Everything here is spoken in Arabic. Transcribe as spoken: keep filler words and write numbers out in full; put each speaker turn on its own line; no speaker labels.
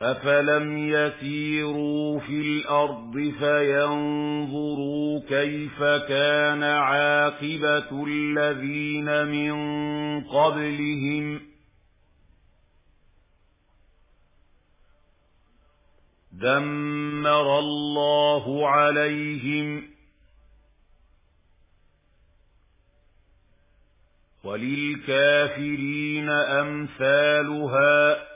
أفلم يسيروا في الأرض فينظروا كيف كان عاقبة الذين من قبلهم دمر الله عليهم وللكافرين أمثالها